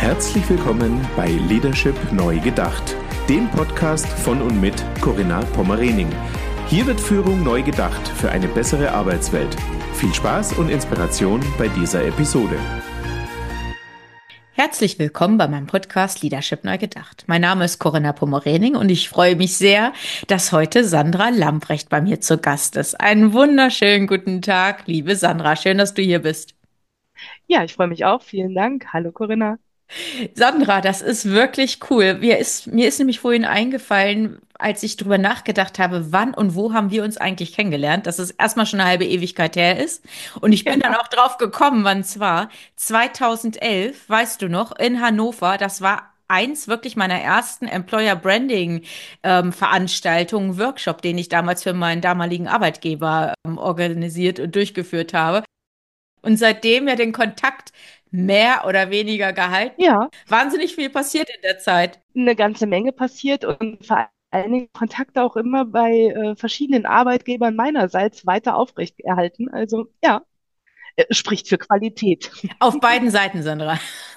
Herzlich willkommen bei Leadership neu gedacht, dem Podcast von und mit Corinna Pommerening. Hier wird Führung neu gedacht für eine bessere Arbeitswelt. Viel Spaß und Inspiration bei dieser Episode. Herzlich willkommen bei meinem Podcast Leadership neu gedacht. Mein Name ist Corinna Pommerening und ich freue mich sehr, dass heute Sandra Lamprecht bei mir zu Gast ist. Einen wunderschönen guten Tag, liebe Sandra. Schön, dass du hier bist. Ja, ich freue mich auch. Vielen Dank. Hallo Corinna. Sandra, das ist wirklich cool. Mir ist nämlich vorhin eingefallen, als ich drüber nachgedacht habe, wann und wo haben wir uns eigentlich kennengelernt, dass es erstmal schon eine halbe Ewigkeit her ist. Und ich bin dann Ja, auch drauf gekommen, wann es war. 2011, weißt du noch, in Hannover. Das war eins wirklich meiner ersten Employer Branding Veranstaltungen, Workshop, den ich damals für meinen damaligen Arbeitgeber organisiert und durchgeführt habe. Und seitdem ja den Kontakt mehr oder weniger gehalten. ja, Wahnsinnig viel passiert in der Zeit. eine ganze Menge passiert und vor allen Dingen Kontakte auch immer bei verschiedenen Arbeitgebern meinerseits weiter aufrechterhalten. Also ja, spricht für Qualität. Auf beiden Seiten, Sandra.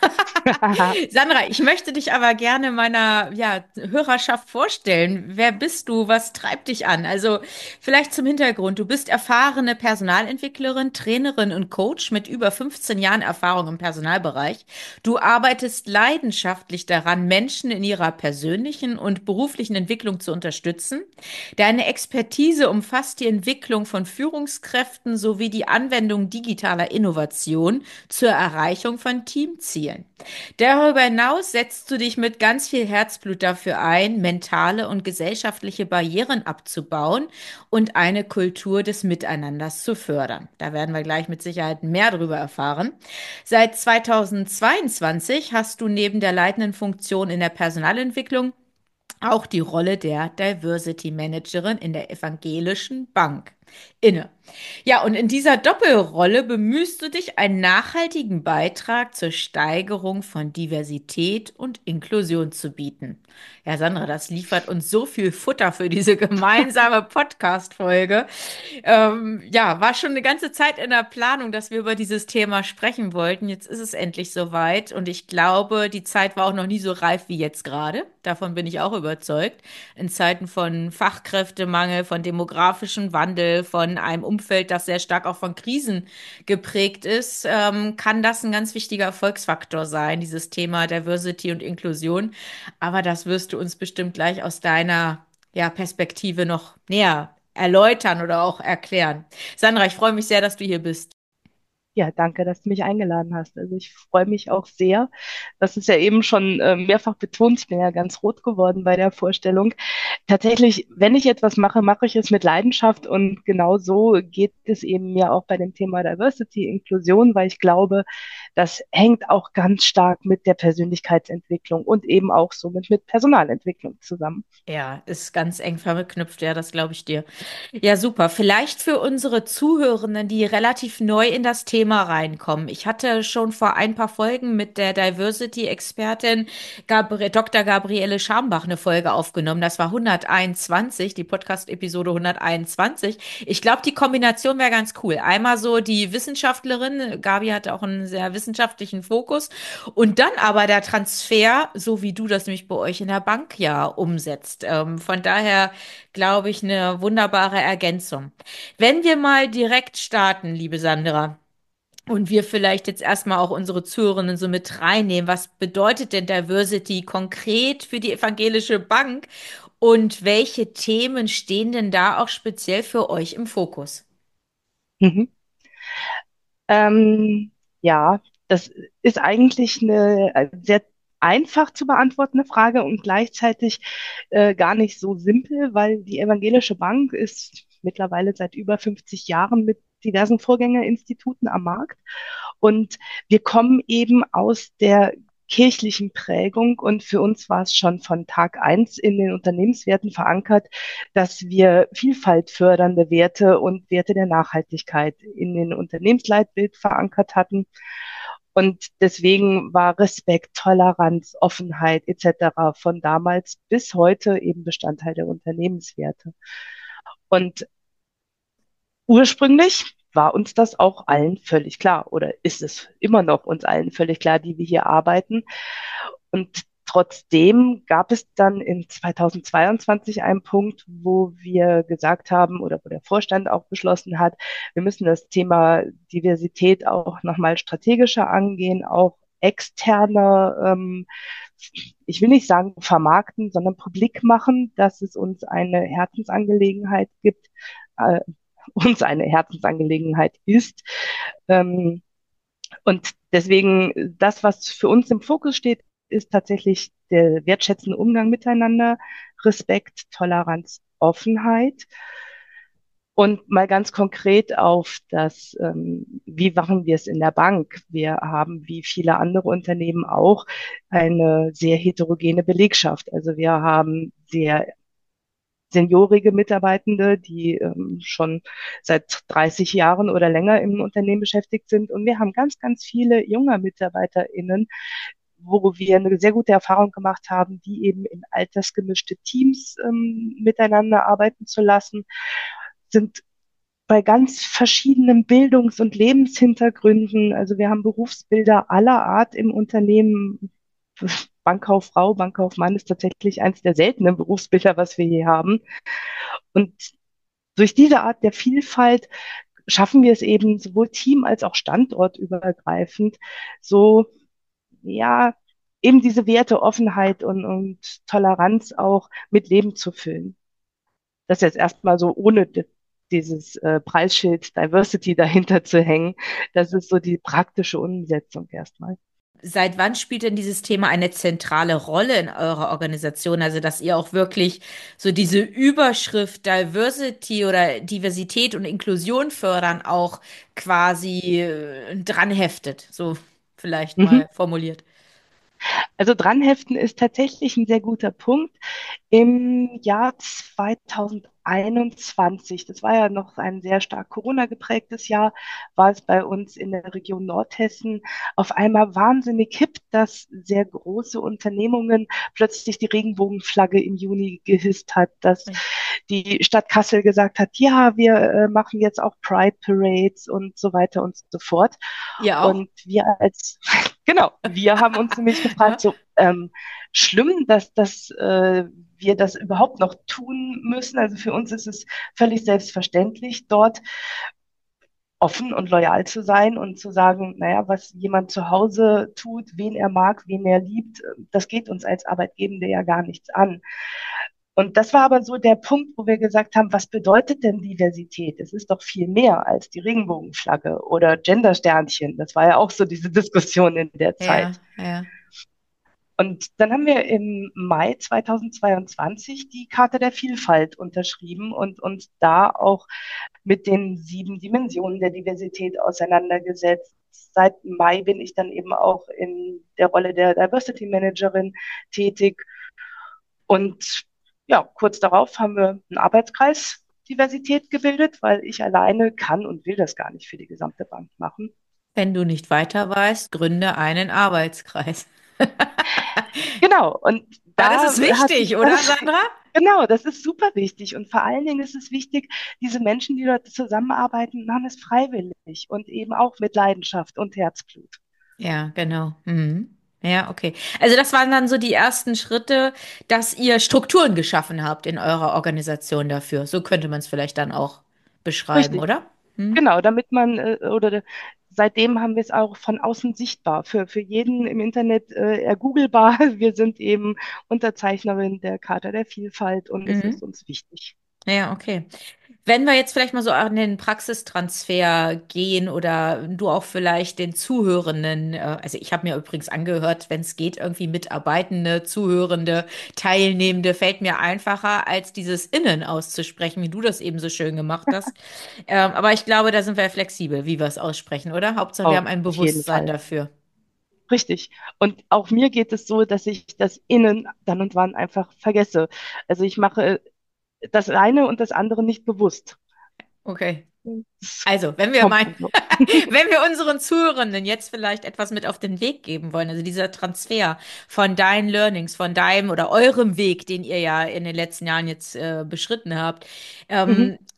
Sandra, ich möchte dich aber gerne meiner Hörerschaft vorstellen. Wer bist du? Was treibt dich an? Also vielleicht zum Hintergrund. Du bist erfahrene Personalentwicklerin, Trainerin und Coach mit über 15 Jahren Erfahrung im Personalbereich. Du arbeitest leidenschaftlich daran, Menschen in ihrer persönlichen und beruflichen Entwicklung zu unterstützen. Deine Expertise umfasst die Entwicklung von Führungskräften sowie die Anwendung digitaler Innovation zur Erreichung von Teamzielen. Darüber hinaus setzt du dich mit ganz viel Herzblut dafür ein, mentale und gesellschaftliche Barrieren abzubauen und eine Kultur des Miteinanders zu fördern. Da werden wir gleich mit Sicherheit mehr darüber erfahren. Seit 2022 hast du neben der leitenden Funktion in der Personalentwicklung auch die Rolle der Diversity Managerin in der Evangelischen Bank inne. Ja, und in dieser Doppelrolle bemühst du dich, einen nachhaltigen Beitrag zur Steigerung von Diversität und Inklusion zu bieten. Ja, Sandra, das liefert uns so viel Futter für diese gemeinsame Podcast-Folge. Ja, war schon eine ganze Zeit in der Planung, dass wir über dieses Thema sprechen wollten. Jetzt ist es endlich soweit und ich glaube, die Zeit war auch noch nie so reif wie jetzt gerade. Davon bin ich auch überzeugt. In Zeiten von Fachkräftemangel, von demografischem Wandel, von einem Umfeld, das sehr stark auch von Krisen geprägt ist, kann das ein ganz wichtiger Erfolgsfaktor sein, dieses Thema Diversity und Inklusion. Aber das wirst du uns bestimmt gleich aus deiner Perspektive noch näher erläutern oder auch erklären. Sandra, ich freue mich sehr, dass du hier bist. Ja, danke, dass du mich eingeladen hast. Also ich freue mich auch sehr. Das ist ja eben schon mehrfach betont. Ich bin ja ganz rot geworden bei der Vorstellung. Tatsächlich, wenn ich etwas mache, mache ich es mit Leidenschaft und genau so geht es eben mir auch bei dem Thema Diversity, Inklusion, weil ich glaube, das hängt auch ganz stark mit der Persönlichkeitsentwicklung und eben auch somit mit Personalentwicklung zusammen. Ja, ist ganz eng verknüpft, ja, das glaube ich dir. Ja, super. Vielleicht für unsere Zuhörenden, die relativ neu in das Thema reinkommen. Ich hatte schon vor ein paar Folgen mit der Diversity-Expertin Dr. Gabriele Schambach eine Folge aufgenommen. Das war 121, die Podcast-Episode 121. Ich glaube, die Kombination wäre ganz cool. Einmal so die Wissenschaftlerin, Gabi hatte auch einen sehr wissenschaftlichen Fokus, und dann aber der Transfer, so wie du das nämlich bei euch in der Bank ja umsetzt. Von daher glaube ich, eine wunderbare Ergänzung. Wenn wir mal direkt starten, liebe Sandra, und wir vielleicht jetzt erstmal auch unsere Zuhörenden so mit reinnehmen, was bedeutet denn Diversity konkret für die Evangelische Bank und welche Themen stehen denn da auch speziell für euch im Fokus? Mhm. Ähm, ja, das ist eigentlich eine sehr einfach zu beantwortende Frage und gleichzeitig gar nicht so simpel, weil die Evangelische Bank ist mittlerweile seit über 50 Jahren mit diversen Vorgängerinstituten am Markt. Und wir kommen eben aus der kirchlichen Prägung und für uns war es schon von Tag eins in den Unternehmenswerten verankert, dass wir Vielfalt fördernde Werte und Werte der Nachhaltigkeit in den Unternehmensleitbild verankert hatten. Und deswegen war Respekt, Toleranz, Offenheit etc. von damals bis heute eben Bestandteil der Unternehmenswerte. Und ursprünglich war uns das auch allen völlig klar oder ist es immer noch uns allen völlig klar, die wir hier arbeiten. Und trotzdem gab es dann in 2022 einen Punkt, wo wir gesagt haben oder wo der Vorstand auch beschlossen hat, wir müssen das Thema Diversität auch nochmal strategischer angehen, auch externe, ich will nicht sagen vermarkten, sondern publik machen, dass es uns eine Herzensangelegenheit gibt, äh, uns eine Herzensangelegenheit ist. Ähm, und deswegen, das, was für uns im Fokus steht, ist tatsächlich der wertschätzende Umgang miteinander, Respekt, Toleranz, Offenheit. Und mal ganz konkret auf das, wie machen wir es in der Bank? Wir haben, wie viele andere Unternehmen auch, eine sehr heterogene Belegschaft. Also wir haben sehr seniorige Mitarbeitende, die schon seit 30 Jahren oder länger im Unternehmen beschäftigt sind. Und wir haben ganz, ganz viele junge MitarbeiterInnen, wo wir eine sehr gute Erfahrung gemacht haben, die eben in altersgemischte Teams miteinander arbeiten zu lassen, sind bei ganz verschiedenen Bildungs- und Lebenshintergründen. Also wir haben Berufsbilder aller Art im Unternehmen. Bankkauffrau, Bankkaufmann ist tatsächlich eines der seltenen Berufsbilder, was wir hier haben. Und durch diese Art der Vielfalt schaffen wir es eben sowohl team- als auch standortübergreifend, so, ja, eben diese Werte Offenheit und Toleranz auch mit Leben zu füllen. Das jetzt erstmal so ohne dieses Preisschild Diversity dahinter zu hängen. Das ist so die praktische Umsetzung erstmal. Seit wann spielt denn dieses Thema eine zentrale Rolle in eurer Organisation? Also, dass ihr auch wirklich so diese Überschrift Diversity oder Diversität und Inklusion fördern auch quasi dran heftet, so vielleicht Mhm. mal formuliert. Also dranheften ist tatsächlich ein sehr guter Punkt. Im Jahr 2021, das war ja noch ein sehr stark Corona geprägtes Jahr, war es bei uns in der Region Nordhessen auf einmal wahnsinnig hip, dass sehr große Unternehmungen plötzlich die Regenbogenflagge im Juni gehisst hat, dass die Stadt Kassel gesagt hat, ja, wir machen jetzt auch Pride Parades und so weiter und so fort. Ihr auch? Und wir als, genau, wir haben uns nämlich gefragt, so schlimm, dass wir das überhaupt noch tun müssen. Also für uns ist es völlig selbstverständlich, dort offen und loyal zu sein und zu sagen, naja, was jemand zu Hause tut, wen er mag, wen er liebt, das geht uns als Arbeitgebende ja gar nichts an. Und das war aber so der Punkt, wo wir gesagt haben, was bedeutet denn Diversität? Es ist doch viel mehr als die Regenbogenflagge oder Gendersternchen. Das war ja auch so diese Diskussion in der Ja, Zeit. ja. Und dann haben wir im Mai 2022 die Charta der Vielfalt unterschrieben und uns da auch mit den 7 Dimensionen der Diversität auseinandergesetzt. Seit Mai bin ich dann eben auch in der Rolle der Diversity Managerin tätig. Und ja, kurz darauf haben wir einen Arbeitskreis Diversität gebildet, weil ich alleine kann und will das gar nicht für die gesamte Bank machen. Wenn du nicht weiter weißt, gründe einen Arbeitskreis. Genau, und Ja, das da ist hat sich wichtig, oder, das, Sandra? genau, das ist super wichtig. Und vor allen Dingen ist es wichtig, diese Menschen, die dort zusammenarbeiten, machen es freiwillig und eben auch mit Leidenschaft und Herzblut. Ja, genau. Mhm. Ja, okay. Also das waren dann so die ersten Schritte, dass ihr Strukturen geschaffen habt in eurer Organisation dafür. So könnte man es vielleicht dann auch beschreiben, Richtig, oder? Hm? genau, damit man, oder seitdem haben wir es auch von außen sichtbar, für jeden im Internet ergooglebar. Wir sind eben Unterzeichnerin der Charta der Vielfalt und es ist Mhm. uns wichtig. Ja, okay. Wenn wir jetzt vielleicht mal so an den Praxistransfer gehen oder du auch vielleicht den Zuhörenden, also ich habe mir übrigens angehört, wenn es geht, irgendwie Mitarbeitende, Zuhörende, Teilnehmende, fällt mir einfacher, als dieses Innen auszusprechen, wie du das eben so schön gemacht hast. Aber ich glaube, da sind wir flexibel, wie wir es aussprechen, oder? Hauptsache, wir haben Auf ein jeden Bewusstsein Fall. dafür. Richtig. Und auch mir geht es so, dass ich das Innen dann und wann einfach vergesse. Also ich mache das eine und das andere nicht bewusst. Okay. Das Also, wenn wir kommt mal, dann so. wenn wir unseren Zuhörenden jetzt vielleicht etwas mit auf den Weg geben wollen, also dieser Transfer von deinen Learnings, von deinem oder eurem Weg, den ihr ja in den letzten Jahren jetzt beschritten habt, Mhm.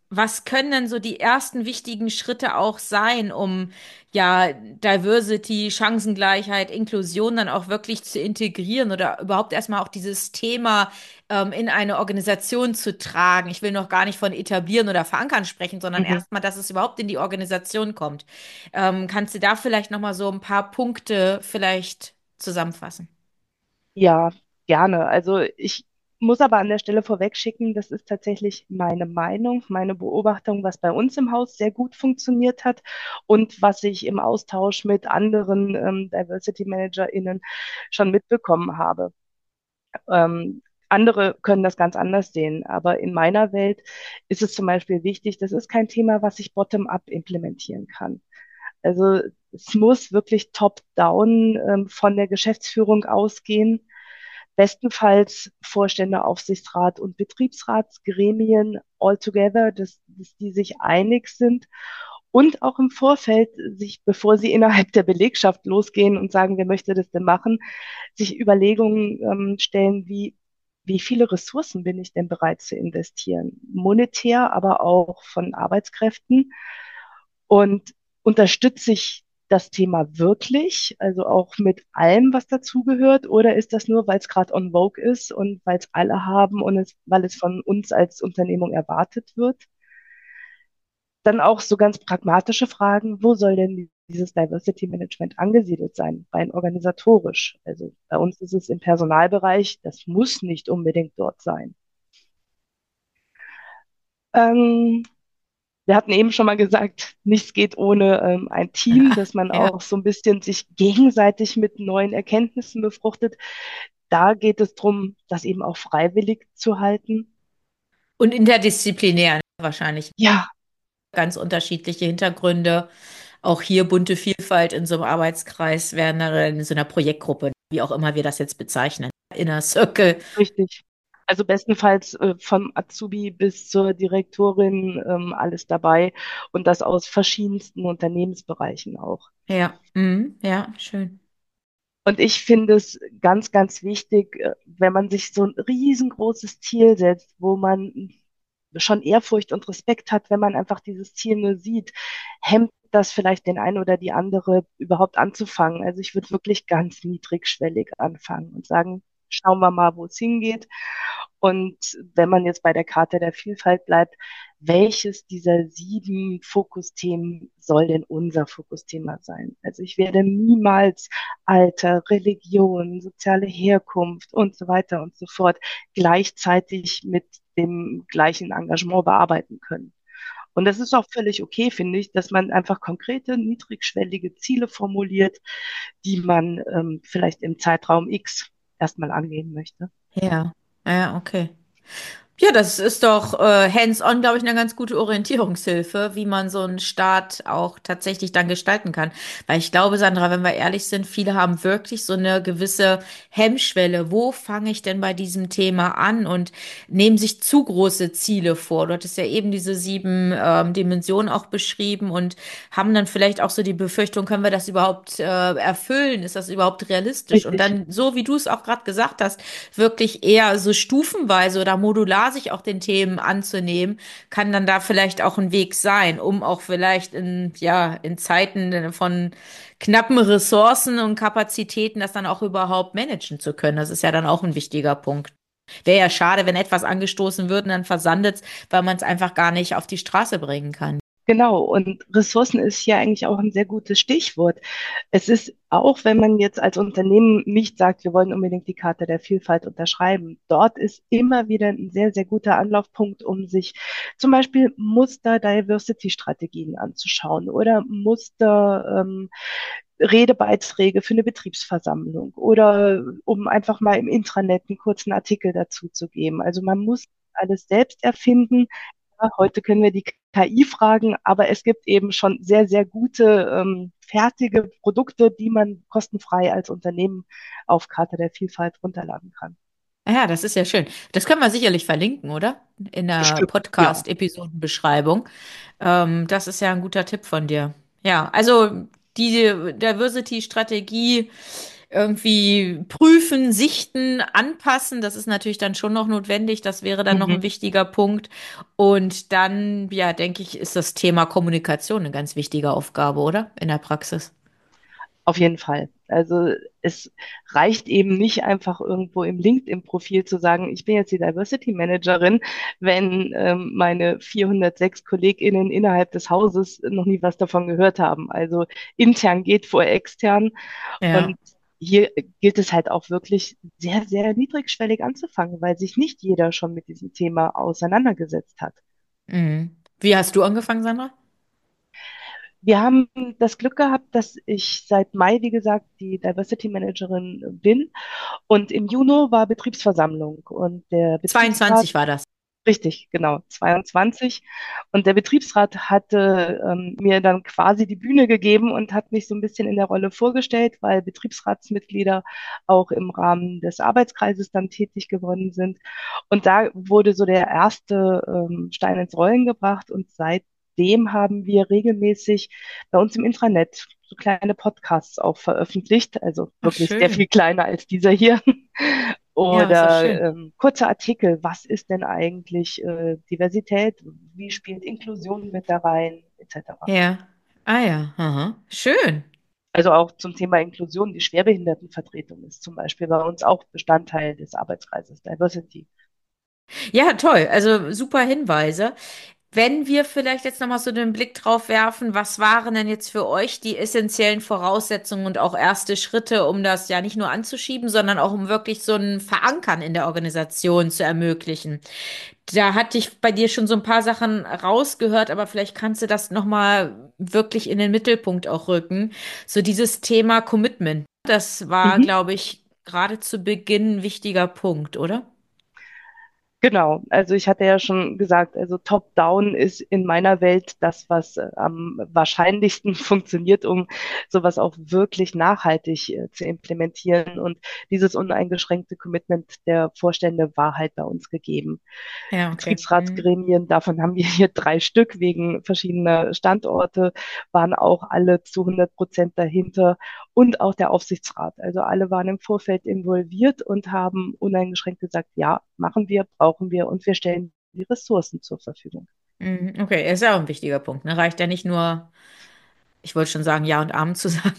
was können denn so die ersten wichtigen Schritte auch sein, um ja Diversity, Chancengleichheit, Inklusion dann auch wirklich zu integrieren oder überhaupt erstmal auch dieses Thema in eine Organisation zu tragen? Ich will noch gar nicht von etablieren oder verankern sprechen, sondern Mhm. erstmal, dass es überhaupt in die Organisation kommt. Kannst du da vielleicht nochmal so ein paar Punkte vielleicht zusammenfassen? Ja, gerne. Also ich muss aber an der Stelle vorweg schicken, das ist tatsächlich meine Meinung, meine Beobachtung, was bei uns im Haus sehr gut funktioniert hat und was ich im Austausch mit anderen Diversity ManagerInnen schon mitbekommen habe. Andere können das ganz anders sehen, aber in meiner Welt ist es zum Beispiel wichtig, das ist kein Thema, was ich bottom-up implementieren kann. Also es muss wirklich top-down von der Geschäftsführung ausgehen. Bestenfalls Vorstände, Aufsichtsrat und Betriebsratsgremien all together, dass die sich einig sind und auch im Vorfeld sich, bevor sie innerhalb der Belegschaft losgehen und sagen, wer möchte das denn machen, sich Überlegungen stellen, wie viele Ressourcen bin ich denn bereit zu investieren? Monetär, aber auch von Arbeitskräften. Und unterstütze ich das Thema wirklich, also auch mit allem, was dazugehört, oder ist das nur, weil es gerade on vogue ist und weil es alle haben und weil es von uns als Unternehmung erwartet wird? Dann auch so ganz pragmatische Fragen, wo soll denn dieses Diversity Management angesiedelt sein, rein organisatorisch? Also bei uns ist es im Personalbereich, das muss nicht unbedingt dort sein. Ähm, Wir hatten eben schon mal gesagt, nichts geht ohne ein Team, dass man Ja. auch so ein bisschen sich gegenseitig mit neuen Erkenntnissen befruchtet. Da geht es darum, das eben auch freiwillig zu halten. Und interdisziplinär ne? Wahrscheinlich Ja, ganz unterschiedliche Hintergründe. Auch hier bunte Vielfalt in so einem Arbeitskreis wären in so einer Projektgruppe, wie auch immer wir das jetzt bezeichnen. Inner Circle. richtig. Also bestenfalls vom Azubi bis zur Direktorin alles dabei und das aus verschiedensten Unternehmensbereichen auch. Ja, mhm. Ja, schön. Und ich finde es ganz, ganz wichtig, wenn man sich so ein riesengroßes Ziel setzt, wo man schon Ehrfurcht und Respekt hat, wenn man einfach dieses Ziel nur sieht, hemmt das vielleicht den einen oder die andere überhaupt anzufangen. Also ich würde wirklich ganz niedrigschwellig anfangen und sagen, schauen wir mal, wo es hingeht. Und wenn man jetzt bei der Karte der Vielfalt bleibt, welches dieser 7 Fokusthemen soll denn unser Fokusthema sein? Also ich werde niemals Alter, Religion, soziale Herkunft und so weiter und so fort gleichzeitig mit dem gleichen Engagement bearbeiten können. Und das ist auch völlig okay, finde ich, dass man einfach konkrete, niedrigschwellige Ziele formuliert, die man vielleicht im Zeitraum X erstmal angehen möchte. Ja, ja, okay. Ja, das ist doch hands-on, glaube ich, eine ganz gute Orientierungshilfe, wie man so einen Start auch tatsächlich dann gestalten kann. Weil ich glaube, Sandra, wenn wir ehrlich sind, viele haben wirklich so eine gewisse Hemmschwelle. Wo fange ich denn bei diesem Thema an und nehmen sich zu große Ziele vor? Du hattest ja eben diese 7 Dimensionen auch beschrieben und haben dann vielleicht auch so die Befürchtung, können wir das überhaupt erfüllen? Ist das überhaupt realistisch? Und Richtig, dann, so wie du es auch gerade gesagt hast, wirklich eher so stufenweise oder modular sich auch den Themen anzunehmen, kann dann da vielleicht auch ein Weg sein, um auch vielleicht in Zeiten von knappen Ressourcen und Kapazitäten das dann auch überhaupt managen zu können. Das ist ja dann auch ein wichtiger Punkt. Wäre ja schade, wenn etwas angestoßen wird und dann versandet es, weil man es einfach gar nicht auf die Straße bringen kann. genau. Und Ressourcen ist hier eigentlich auch ein sehr gutes Stichwort. Es ist auch, wenn man jetzt als Unternehmen nicht sagt, wir wollen unbedingt die Karte der Vielfalt unterschreiben, dort ist immer wieder ein sehr, sehr guter Anlaufpunkt, um sich zum Beispiel Muster-Diversity-Strategien anzuschauen oder Muster, Redebeiträge für eine Betriebsversammlung oder um einfach mal im Intranet einen kurzen Artikel dazu zu geben. Also man muss alles selbst erfinden. Ja, heute können wir die KI fragen, aber es gibt eben schon sehr, sehr gute fertige Produkte, die man kostenfrei als Unternehmen auf Karte der Vielfalt runterladen kann. Ja, das ist ja schön. Das können wir sicherlich verlinken, oder? In der Bestimmt, ja. Podcast-Episodenbeschreibung. Das ist ja ein guter Tipp von dir. Ja, also die Diversity-Strategie irgendwie prüfen, sichten, anpassen. Das ist natürlich dann schon noch notwendig. Das wäre dann noch Mhm. ein wichtiger Punkt. Und dann, ja, denke ich, ist das Thema Kommunikation eine ganz wichtige Aufgabe, oder? In der Praxis. Auf jeden Fall. Also es reicht eben nicht einfach irgendwo im LinkedIn-Profil zu sagen, ich bin jetzt die Diversity Managerin, wenn meine 406 KollegInnen innerhalb des Hauses noch nie was davon gehört haben. Also intern geht vor extern. Und Ja. hier gilt es halt auch wirklich sehr, sehr niedrigschwellig anzufangen, weil sich nicht jeder schon mit diesem Thema auseinandergesetzt hat. Mhm. Wie hast du angefangen, Sandra? Wir haben das Glück gehabt, dass ich seit Mai, wie gesagt, die Diversity Managerin bin. Und im Juni war Betriebsversammlung und der Betriebsrat, 22 war das. richtig, genau, 22. Und der Betriebsrat hatte mir dann quasi die Bühne gegeben und hat mich so ein bisschen in der Rolle vorgestellt, weil Betriebsratsmitglieder auch im Rahmen des Arbeitskreises dann tätig geworden sind. Und da wurde so der erste Stein ins Rollen gebracht und seitdem haben wir regelmäßig bei uns im Intranet so kleine Podcasts auch veröffentlicht, also Ach, wirklich sehr viel schön. kleiner als dieser hier. Ja, ist doch Oder schön. kurze Artikel, was ist denn eigentlich Diversität, wie spielt Inklusion mit da rein, etc. Ja. Ah ja. Aha. Schön. Also auch zum Thema Inklusion, die Schwerbehindertenvertretung ist zum Beispiel bei uns auch Bestandteil des Arbeitskreises Diversity. Ja, toll. Also super Hinweise. Wenn wir vielleicht jetzt nochmal so den Blick drauf werfen, was waren denn jetzt für euch die essentiellen Voraussetzungen und auch erste Schritte, um das ja nicht nur anzuschieben, sondern auch um wirklich so ein Verankern in der Organisation zu ermöglichen? Da hatte ich bei dir schon so ein paar Sachen rausgehört, aber vielleicht kannst du das nochmal wirklich in den Mittelpunkt auch rücken. So dieses Thema Commitment. Das war, Mhm. glaube ich, gerade zu Beginn ein wichtiger Punkt, oder? Genau, also ich hatte ja schon gesagt, also Top-Down ist in meiner Welt das, was am wahrscheinlichsten funktioniert, um sowas auch wirklich nachhaltig zu implementieren. Und dieses uneingeschränkte Commitment der Vorstände war halt bei uns gegeben. Ja, okay. Hm. Betriebsratsgremien, davon haben wir hier 3 Stück wegen verschiedener Standorte, waren auch alle zu 100% dahinter und auch der Aufsichtsrat. Also alle waren im Vorfeld involviert und haben uneingeschränkt gesagt, ja, machen wir, brauchen wir und wir stellen die Ressourcen zur Verfügung. Mhm, okay, ist ja auch ein wichtiger Punkt. Ne? Reicht ja nicht nur, ich wollte schon sagen, Ja und Amen zu sagen.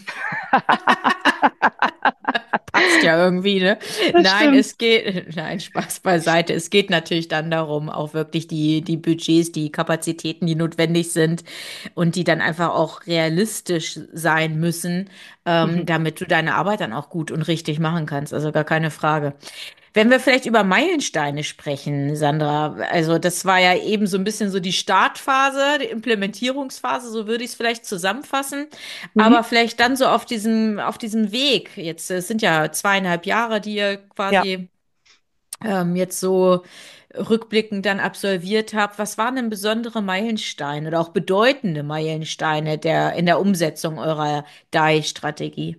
Passt ja irgendwie, ne? Das Nein, stimmt. es geht, nein, Spaß beiseite. Es geht natürlich dann darum, auch wirklich die Budgets, die Kapazitäten, die notwendig sind und die dann einfach auch realistisch sein müssen, Mhm. damit du deine Arbeit dann auch gut und richtig machen kannst. Also gar keine Frage. Wenn wir vielleicht über Meilensteine sprechen, Sandra, also das war ja eben so ein bisschen so die Startphase, die Implementierungsphase, so würde ich es vielleicht zusammenfassen. Aber Mhm. vielleicht dann so auf diesem Weg, jetzt es sind ja 2,5 Jahre, die ihr Ja. quasi jetzt so rückblickend dann absolviert habt. Was waren denn besondere Meilensteine oder auch bedeutende Meilensteine in der Umsetzung eurer DAI-Strategie?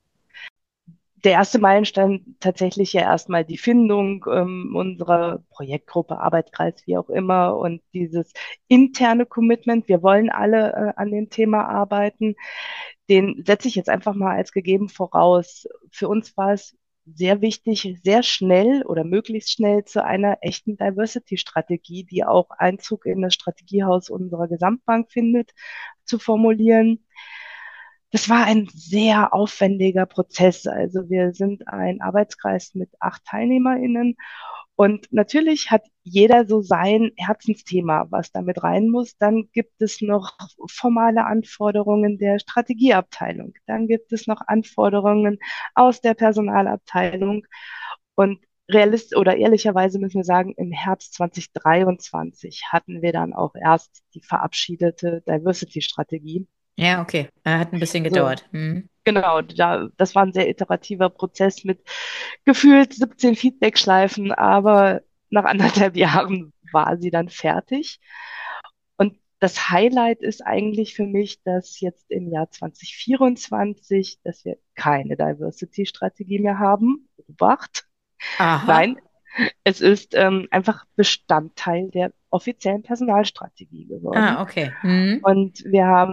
Der erste Meilenstein tatsächlich ja erstmal die Findung unserer Projektgruppe, Arbeitskreis, wie auch immer, und dieses interne Commitment. Wir wollen alle an dem Thema arbeiten. Den setze ich jetzt einfach mal als gegeben voraus. Für uns war es sehr wichtig, sehr schnell oder möglichst schnell zu einer echten Diversity-Strategie, die auch Einzug in das Strategiehaus unserer Gesamtbank findet, zu formulieren. Das war ein sehr aufwendiger Prozess. Also wir sind ein Arbeitskreis mit 8 TeilnehmerInnen und natürlich hat jeder so sein Herzensthema, was damit rein muss. Dann gibt es noch formale Anforderungen der Strategieabteilung. Dann gibt es noch Anforderungen aus der Personalabteilung. Und realist oder ehrlicherweise müssen wir sagen, im Herbst 2023 hatten wir dann auch erst die verabschiedete Diversity-Strategie. Ja, okay. Hat ein bisschen Also gedauert. Hm. genau, das war ein sehr iterativer Prozess mit gefühlt 17 Feedbackschleifen, aber nach anderthalb Jahren war sie dann fertig. Und das Highlight ist eigentlich für mich, dass jetzt im Jahr 2024, dass wir keine Diversity-Strategie mehr haben. Obacht. Nein, Aha. es ist einfach Bestandteil der offiziellen Personalstrategie geworden. Ah, okay. Hm. Und wir haben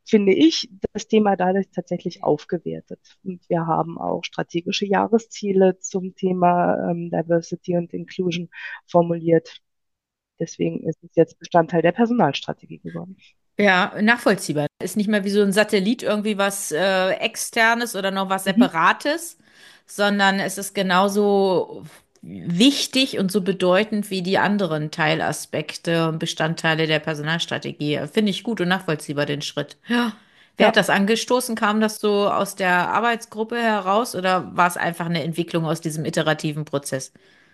finde ich, das Thema dadurch tatsächlich aufgewertet. Und wir haben auch strategische Jahresziele zum Thema Diversity und Inclusion formuliert. Deswegen ist es jetzt Bestandteil der Personalstrategie geworden. Ja, nachvollziehbar. Ist nicht mehr wie so ein Satellit irgendwie was Externes oder noch was Mhm. Separates, sondern es ist genauso wichtig und so bedeutend wie die anderen Teilaspekte und Bestandteile der Personalstrategie. Finde ich gut und nachvollziehbar, den Schritt. Ja. Wer hat Ja, das angestoßen? Kam das so aus der Arbeitsgruppe heraus oder war es einfach eine Entwicklung aus diesem iterativen Prozess?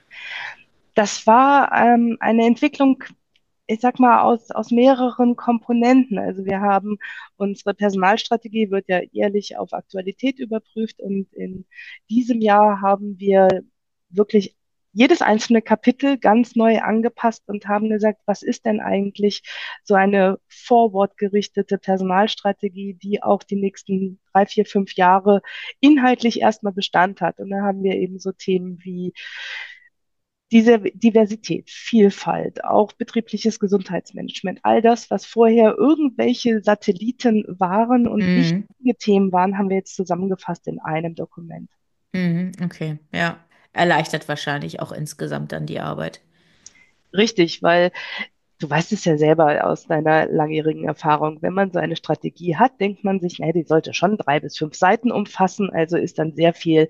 das war eine Entwicklung, ich sag mal, aus mehreren Komponenten. Also wir haben unsere Personalstrategie wird ja jährlich auf Aktualität überprüft und in diesem Jahr haben wir wirklich jedes einzelne Kapitel ganz neu angepasst und haben gesagt, was ist denn eigentlich so eine forward-gerichtete Personalstrategie, die auch die nächsten 3, 4, 5 Jahre inhaltlich erstmal Bestand hat. Und da haben wir eben so Themen wie diese Diversität, Vielfalt, auch betriebliches Gesundheitsmanagement, all das, was vorher irgendwelche Satelliten waren und Mhm. wichtige Themen waren, haben wir jetzt zusammengefasst in einem Dokument. Mhm. Okay, ja. Erleichtert wahrscheinlich auch insgesamt dann die Arbeit. Richtig, weil du weißt es ja selber aus deiner langjährigen Erfahrung, wenn man so eine Strategie hat, denkt man sich, die sollte schon 3 bis 5 Seiten umfassen, also ist dann sehr viel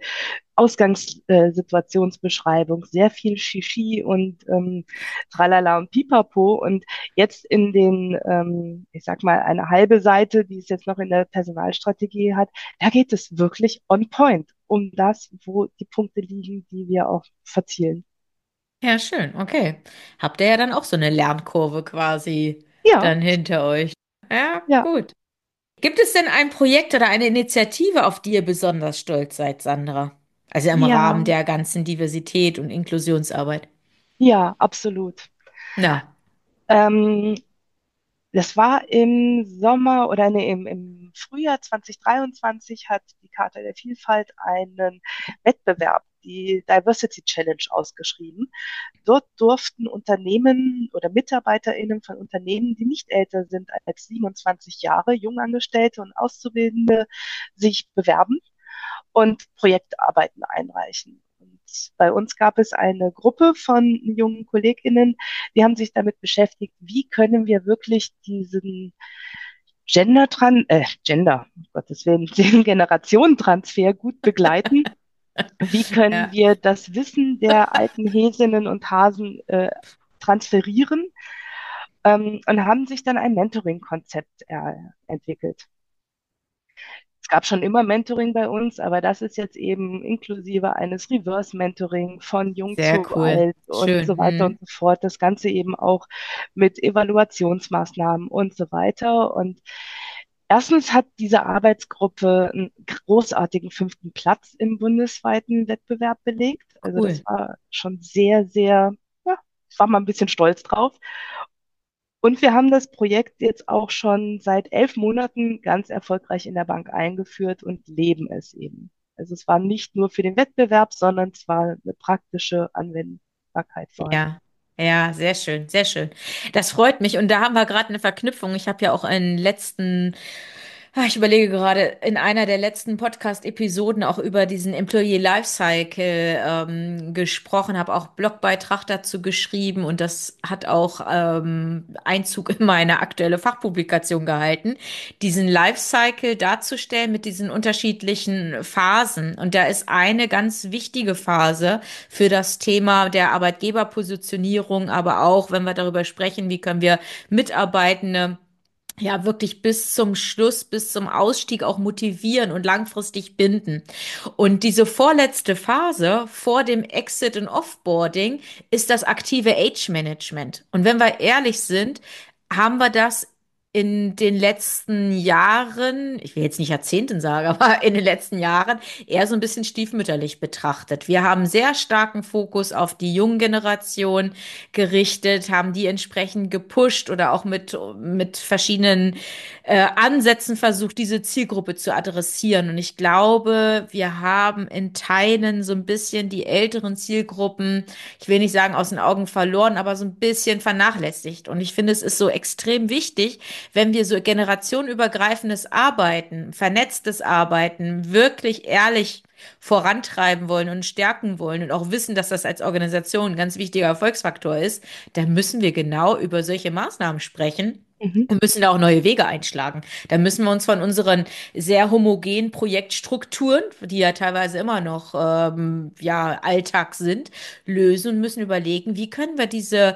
Ausgangssituationsbeschreibung, sehr viel Shishi und Tralala und Pipapo. Und jetzt in den, ich sag mal, eine halbe Seite, die es jetzt noch in der Personalstrategie hat, da geht es wirklich on point um das, wo die Punkte liegen, die wir auch verzielen. Ja, schön, okay. Habt ihr ja dann auch so eine Lernkurve quasi Ja, dann hinter euch. Ja, ja, gut. Gibt es denn ein Projekt oder eine Initiative, auf die ihr besonders stolz seid, Sandra? Also im Rahmen ja, der ganzen Diversität und Inklusionsarbeit. ja, absolut. Na, Ähm, Das war im Sommer oder nee, im Frühjahr 2023 hat die Charta der Vielfalt einen Wettbewerb, die Diversity Challenge, ausgeschrieben. Dort durften Unternehmen oder MitarbeiterInnen von Unternehmen, die nicht älter sind als 27 Jahre, Jungangestellte und Auszubildende, sich bewerben und Projektarbeiten einreichen. Und bei uns gab es eine Gruppe von jungen KollegInnen, die haben sich damit beschäftigt, wie können wir wirklich diesen um Gottes Willen, den Generationentransfer gut begleiten. Wie können ja, wir das Wissen der alten Häsinnen und Hasen transferieren? Und haben sich dann ein Mentoring-Konzept entwickelt. Es gab schon immer Mentoring bei uns, aber das ist jetzt eben inklusive eines Reverse-Mentoring von jung sehr zu cool. alt und Schön. so weiter und Hm. so fort. Das Ganze eben auch mit Evaluationsmaßnahmen und so weiter. Und erstens hat diese Arbeitsgruppe einen großartigen 5. Platz im bundesweiten Wettbewerb belegt. Also das Cool. war schon sehr, sehr, ja, ich war mal ein bisschen stolz drauf. Und wir haben das Projekt jetzt auch schon seit 11 Monaten ganz erfolgreich in der Bank eingeführt und leben es eben. Also es war nicht nur für den Wettbewerb, sondern es war eine praktische Anwendbarkeit vorhanden. Ja, ja, sehr schön, sehr schön. Das freut mich. Und da haben wir gerade eine Verknüpfung. Ich habe ja auch einen letzten ich überlege gerade, in einer der letzten Podcast-Episoden auch über diesen Employee Lifecycle gesprochen, habe auch Blogbeitrag dazu geschrieben und das hat auch Einzug in meine aktuelle Fachpublikation gehalten, diesen Lifecycle darzustellen mit diesen unterschiedlichen Phasen. Und da ist eine ganz wichtige Phase für das Thema der Arbeitgeberpositionierung, aber auch, wenn wir darüber sprechen, wie können wir Mitarbeitende ja, wirklich bis zum Schluss, bis zum Ausstieg auch motivieren und langfristig binden. Und diese vorletzte Phase vor dem Exit und Offboarding ist das aktive Age Management. Und wenn wir ehrlich sind, haben wir das in den letzten Jahren, ich will jetzt nicht Jahrzehnten sagen, aber in den letzten Jahren eher so ein bisschen stiefmütterlich betrachtet. Wir haben sehr starken Fokus auf die junge Generation gerichtet, haben die entsprechend gepusht oder auch mit verschiedenen Ansätzen versucht, diese Zielgruppe zu adressieren. Und ich glaube, wir haben in Teilen so ein bisschen die älteren Zielgruppen, ich will nicht sagen aus den Augen verloren, aber so ein bisschen vernachlässigt. Und ich finde, es ist so extrem wichtig, wenn wir so generationenübergreifendes Arbeiten, vernetztes Arbeiten wirklich ehrlich vorantreiben wollen und stärken wollen und auch wissen, dass das als Organisation ein ganz wichtiger Erfolgsfaktor ist, dann müssen wir genau über solche Maßnahmen sprechen. Mhm. Und müssen da auch neue Wege einschlagen. Da müssen wir uns von unseren sehr homogenen Projektstrukturen, die ja teilweise immer noch ja, Alltag sind, lösen und müssen überlegen, wie können wir diese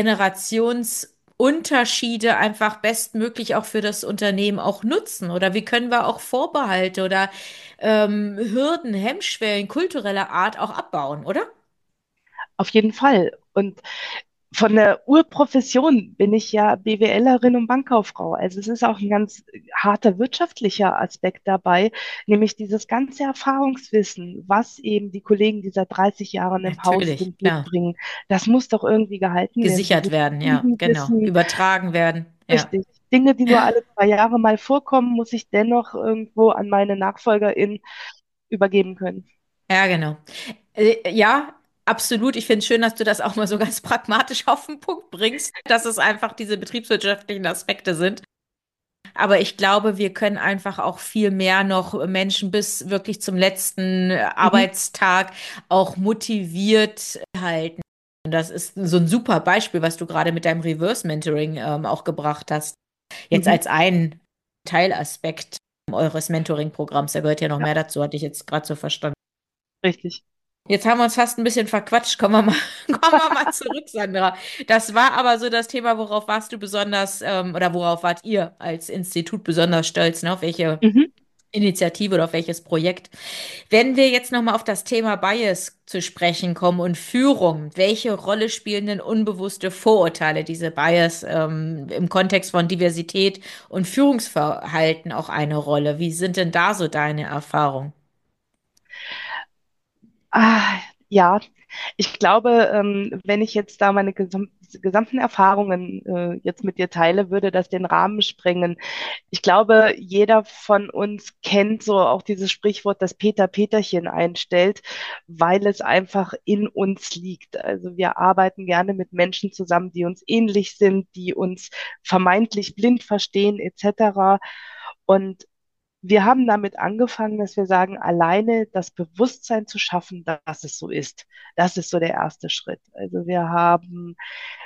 Generationsunterschiede einfach bestmöglich auch für das Unternehmen auch nutzen oder wie können wir auch Vorbehalte oder Hürden, Hemmschwellen kultureller Art auch abbauen, oder? Auf jeden Fall. Und von der Urprofession bin ich ja BWLerin und Bankkauffrau. Also es ist auch ein ganz harter wirtschaftlicher Aspekt dabei, nämlich dieses ganze Erfahrungswissen, was eben die Kollegen, die seit 30 Jahren im Haus Natürlich, sind, klar. mitbringen. Das muss doch irgendwie gehalten werden. Gesichert Dieses werden, ja, genau. Krisenwissen, Übertragen werden, ja. richtig. Dinge, die nur alle 2 Jahre mal vorkommen, muss ich dennoch irgendwo an meine NachfolgerInnen übergeben können. Ja, genau. Ja, absolut. Ich finde es schön, dass du das auch mal so ganz pragmatisch auf den Punkt bringst, dass es einfach diese betriebswirtschaftlichen Aspekte sind. Aber ich glaube, wir können einfach auch viel mehr noch Menschen bis wirklich zum letzten Mhm. Arbeitstag auch motiviert halten. Und das ist so ein super Beispiel, was du gerade mit deinem Reverse Mentoring auch gebracht hast. Jetzt Mhm. als ein Teilaspekt eures Mentoring-Programms, da gehört ja noch Ja, mehr dazu, hatte ich jetzt gerade so verstanden. richtig. Jetzt haben wir uns fast ein bisschen verquatscht. Kommen wir mal, kommen wir mal zurück, Sandra. Das war aber so das Thema, worauf warst du besonders, oder worauf wart ihr als Institut besonders stolz, ne? Auf welche Mhm. Initiative oder auf welches Projekt? Wenn wir jetzt nochmal auf das Thema Bias zu sprechen kommen und Führung, welche Rolle spielen denn unbewusste Vorurteile, diese Bias, im Kontext von Diversität und Führungsverhalten auch eine Rolle? Wie sind denn da so deine Erfahrungen? Ja, ich glaube, wenn ich jetzt da meine gesamten Erfahrungen jetzt mit dir teile, würde das den Rahmen sprengen. Ich glaube, jeder von uns kennt so auch dieses Sprichwort, das Peter Peterchen einstellt, weil es einfach in uns liegt. Also wir arbeiten gerne mit Menschen zusammen, die uns ähnlich sind, die uns vermeintlich blind verstehen, etc. Und wir haben damit angefangen, dass wir sagen, alleine das Bewusstsein zu schaffen, dass es so ist. Das ist so der erste Schritt. Also wir haben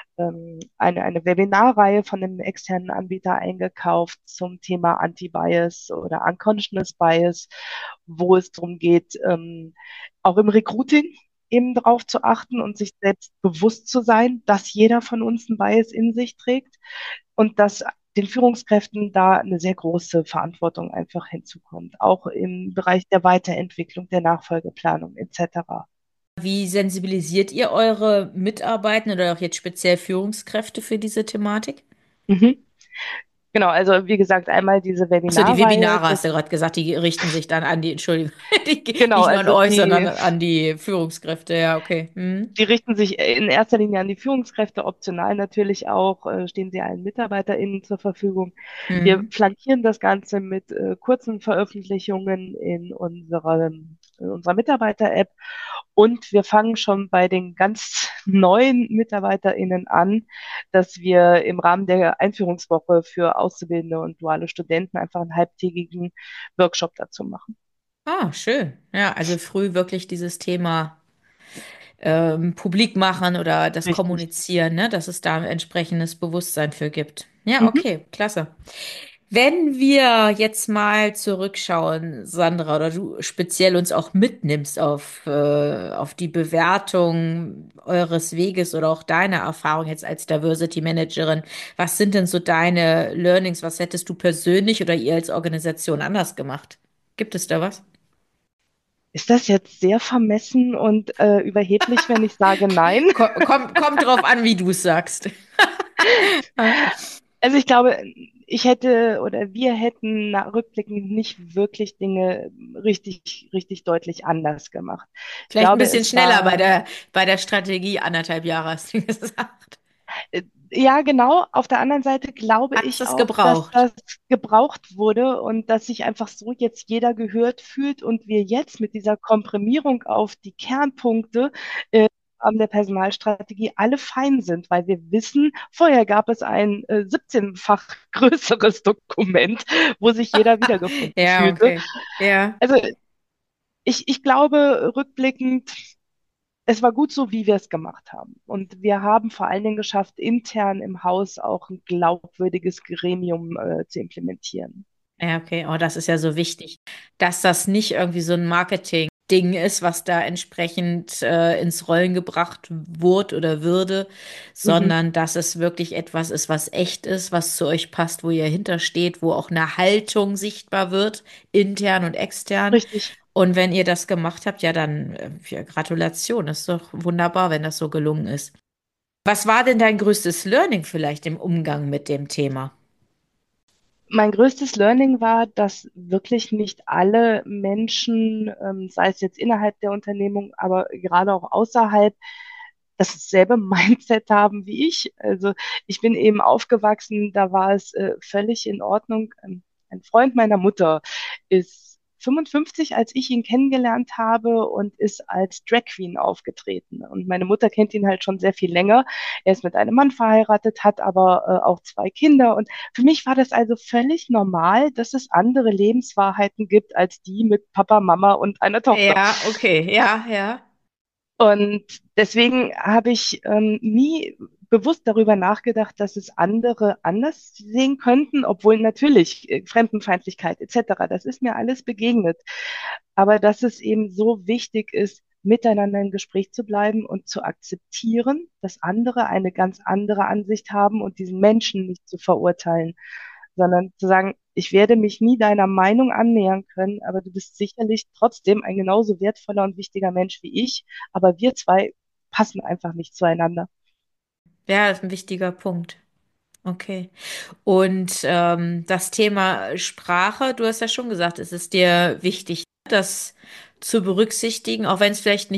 eine Webinarreihe von einem externen Anbieter eingekauft zum Thema Anti-Bias oder Unconscious Bias, wo es darum geht, auch im Recruiting eben darauf zu achten und sich selbst bewusst zu sein, dass jeder von uns einen Bias in sich trägt und dass den Führungskräften da eine sehr große Verantwortung einfach hinzukommt, auch im Bereich der Weiterentwicklung, der Nachfolgeplanung etc. Wie sensibilisiert ihr eure Mitarbeitenden oder auch jetzt speziell Führungskräfte für diese Thematik? Mhm. Genau, also wie gesagt, einmal diese Achso, die Webinarreihe, Webinare hast du gerade gesagt, die richten sich dann an die, Entschuldigung, genau, nicht nur an also euch, die sondern an die Führungskräfte. Ja, okay. Hm. Die richten sich in erster Linie an die Führungskräfte, optional natürlich auch, stehen sie allen MitarbeiterInnen zur Verfügung. Wir Hm. flankieren das Ganze mit kurzen Veröffentlichungen in unserer Mitarbeiter-App und wir fangen schon bei den ganz neuen MitarbeiterInnen an, dass wir im Rahmen der Einführungswoche für Auszubildende und duale Studenten einfach einen halbtägigen Workshop dazu machen. Ah, schön. Ja, also früh wirklich dieses Thema publik machen oder das Richtig. Kommunizieren, ne, dass es da ein entsprechendes Bewusstsein für gibt. Ja, Mhm. okay, klasse. Wenn wir jetzt mal zurückschauen, Sandra, oder du speziell uns auch mitnimmst auf die Bewertung eures Weges oder auch deine Erfahrung jetzt als Diversity Managerin, was sind denn so deine Learnings? Was hättest du persönlich oder ihr als Organisation anders gemacht? Gibt es da was? Ist das jetzt sehr vermessen und überheblich, wenn ich sage nein? Kommt drauf an, wie du es sagst. Also ich glaube, ich hätte oder wir hätten rückblickend nicht wirklich Dinge richtig deutlich anders gemacht. Ich Vielleicht ein glaube, bisschen es schneller war, bei der Strategie, 1,5 Jahre hast du gesagt. ja genau, auf der anderen Seite glaube Hast ich es auch, dass gebraucht? das gebraucht wurde und dass sich einfach so jetzt jeder gehört fühlt und wir jetzt mit dieser Komprimierung auf die Kernpunkte der Personalstrategie alle fein sind, weil wir wissen, vorher gab es ein 17-fach größeres Dokument, wo sich jeder wiedergefunden Ja, fühlte. okay. Ja. Also ich glaube, rückblickend, es war gut so, wie wir es gemacht haben. Und wir haben vor allen Dingen geschafft, intern im Haus auch ein glaubwürdiges Gremium zu implementieren. Ja, okay. Oh, das ist ja so wichtig, dass das nicht irgendwie so ein Marketing-Ding ist, was da entsprechend ins Rollen gebracht wurde oder würde, Mhm, sondern dass es wirklich etwas ist, was echt ist, was zu euch passt, wo ihr hintersteht, wo auch eine Haltung sichtbar wird, intern und extern. richtig. Und wenn ihr das gemacht habt, ja, dann ja, Gratulation. Das ist doch wunderbar, wenn das so gelungen ist. Was war denn dein größtes Learning vielleicht im Umgang mit dem Thema? Mein größtes Learning war, dass wirklich nicht alle Menschen, sei es jetzt innerhalb der Unternehmung, aber gerade auch außerhalb, dasselbe Mindset haben wie ich. Also ich bin eben aufgewachsen, da war es völlig in Ordnung. Ein Freund meiner Mutter ist 55, als ich ihn kennengelernt habe und ist als Drag Queen aufgetreten. Und meine Mutter kennt ihn halt schon sehr viel länger. Er ist mit einem Mann verheiratet, hat aber auch zwei Kinder. Und für mich war das also völlig normal, dass es andere Lebenswahrheiten gibt als die mit Papa, Mama und einer Tochter. Ja, okay, ja, ja. Und deswegen habe ich nie bewusst darüber nachgedacht, dass es andere anders sehen könnten, obwohl natürlich Fremdenfeindlichkeit etc., das ist mir alles begegnet. Aber dass es eben so wichtig ist, miteinander im Gespräch zu bleiben und zu akzeptieren, dass andere eine ganz andere Ansicht haben und diesen Menschen nicht zu verurteilen, sondern zu sagen, ich werde mich nie deiner Meinung annähern können, aber du bist sicherlich trotzdem ein genauso wertvoller und wichtiger Mensch wie ich, aber wir zwei passen einfach nicht zueinander. Ja, das ist ein wichtiger Punkt. Okay. Und das Thema Sprache, du hast ja schon gesagt, es ist dir wichtig, das zu berücksichtigen, auch wenn es vielleicht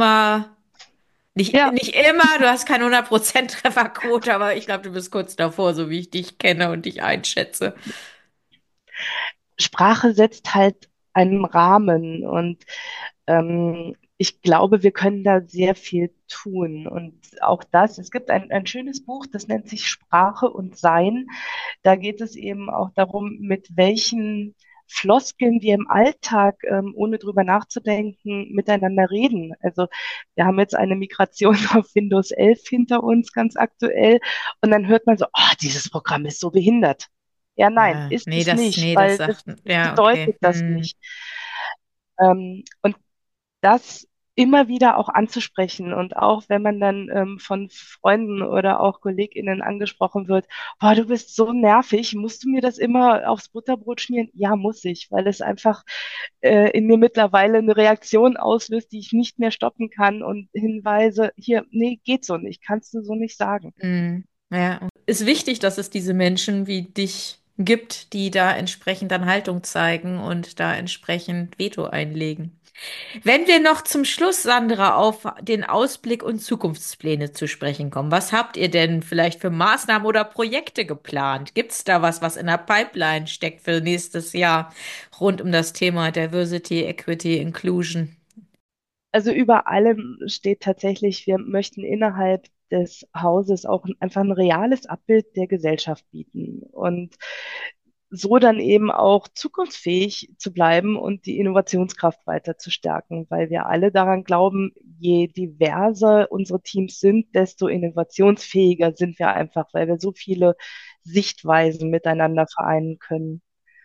Ja, nicht immer, du hast keine 100% Trefferquote, aber ich glaube, du bist kurz davor, so wie ich dich kenne und dich einschätze. Sprache setzt halt einen Rahmen und ich glaube, wir können da sehr viel tun. Und auch das, es gibt ein schönes Buch, das nennt sich Sprache und Sein. Da geht es eben auch darum, mit welchen Floskeln wir im Alltag, ohne drüber nachzudenken, miteinander reden. Also wir haben jetzt eine Migration auf Windows 11 hinter uns, ganz aktuell. Und dann hört man so, oh, dieses Programm ist so behindert. Ja, nein, Ja, ist es nicht, nee, das weil das sagt, ja, okay. bedeutet das nicht. Und das immer wieder auch anzusprechen und auch wenn man dann von Freunden oder auch KollegInnen angesprochen wird, boah, du bist so nervig, musst du mir das immer aufs Butterbrot schmieren? Ja, muss ich, weil es einfach in mir mittlerweile eine Reaktion auslöst, die ich nicht mehr stoppen kann und Hinweise, hier, nee, geht so nicht, kannst du so nicht sagen. Ja, ist wichtig, dass es diese Menschen wie dich gibt, die da entsprechend dann Haltung zeigen und da entsprechend Veto einlegen. Wenn wir noch zum Schluss, Sandra, auf den Ausblick und Zukunftspläne zu sprechen kommen, was habt ihr denn vielleicht für Maßnahmen oder Projekte geplant? Gibt es da was, was in der Pipeline steckt für nächstes Jahr rund um das Thema Diversity, Equity, Inclusion? Also über allem steht tatsächlich, wir möchten innerhalb des Hauses auch einfach ein reales Abbild der Gesellschaft bieten und so dann eben auch zukunftsfähig zu bleiben und die Innovationskraft weiter zu stärken, weil wir alle daran glauben, je diverser unsere Teams sind, desto innovationsfähiger sind wir einfach, weil wir so viele Sichtweisen miteinander vereinen können.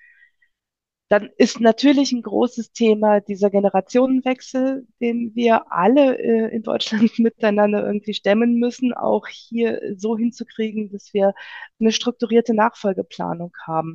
Dann ist natürlich ein großes Thema dieser Generationenwechsel, den wir alle in Deutschland miteinander irgendwie stemmen müssen, auch hier so hinzukriegen, dass wir eine strukturierte Nachfolgeplanung haben.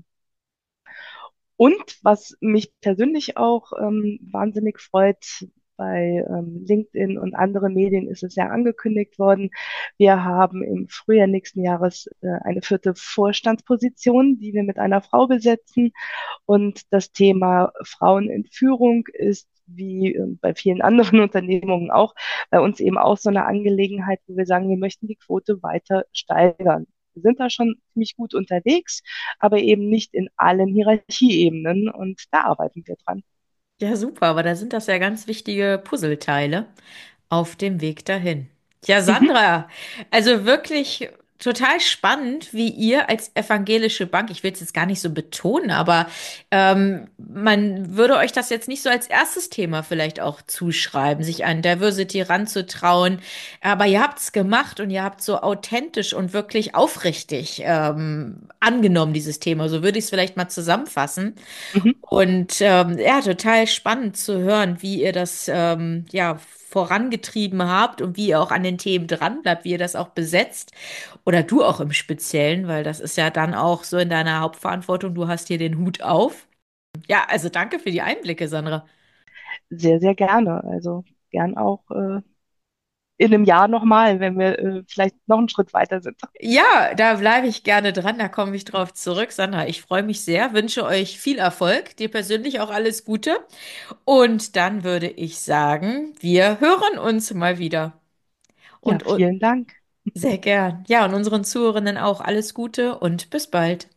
Und was mich persönlich auch wahnsinnig freut, bei LinkedIn und anderen Medien ist es ja angekündigt worden. Wir haben im Frühjahr nächsten Jahres eine vierte Vorstandsposition, die wir mit einer Frau besetzen. Und das Thema Frauen in Führung ist wie bei vielen anderen Unternehmungen auch bei uns eben auch so eine Angelegenheit, wo wir sagen, wir möchten die Quote weiter steigern. Wir sind da schon ziemlich gut unterwegs, aber eben nicht in allen Hierarchieebenen und da arbeiten wir dran. Ja, super, aber da sind das ja ganz wichtige Puzzleteile auf dem Weg dahin. Ja, Mhm. Sandra, also wirklich total spannend, wie ihr als evangelische Bank, ich will es jetzt gar nicht so betonen, aber man würde euch das jetzt nicht so als erstes Thema vielleicht auch zuschreiben, sich an Diversity ranzutrauen. Aber ihr habt es gemacht und ihr habt so authentisch und wirklich aufrichtig angenommen, dieses Thema. So würde ich es vielleicht mal zusammenfassen. Mhm. Und ja, total spannend zu hören, wie ihr das ja vorangetrieben habt und wie ihr auch an den Themen dran bleibt, wie ihr das auch besetzt. Oder du auch im Speziellen, weil das ist ja dann auch so in deiner Hauptverantwortung. Du hast hier den Hut auf. Ja, also danke für die Einblicke, Sandra. Sehr, sehr gerne. Also gern auch in einem Jahr nochmal, wenn wir vielleicht noch einen Schritt weiter sind. Ja, da bleibe ich gerne dran, da komme ich drauf zurück. Sandra, ich freue mich sehr, wünsche euch viel Erfolg, dir persönlich auch alles Gute. Und dann würde ich sagen, wir hören uns mal wieder. Ja, Und vielen Dank. sehr gern. Ja, und unseren Zuhörenden auch alles Gute und bis bald.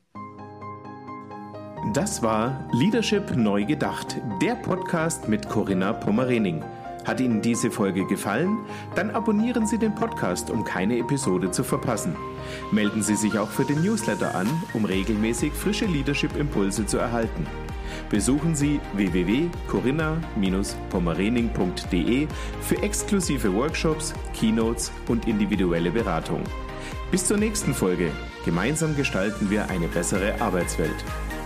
Das war Leadership neu gedacht, der Podcast mit Corinna Pommerening. Hat Ihnen diese Folge gefallen? Dann abonnieren Sie den Podcast, um keine Episode zu verpassen. Melden Sie sich auch für den Newsletter an, um regelmäßig frische Leadership-Impulse zu erhalten. Besuchen Sie www.corinna-pommerening.de für exklusive Workshops, Keynotes und individuelle Beratung. Bis zur nächsten Folge. Gemeinsam gestalten wir eine bessere Arbeitswelt.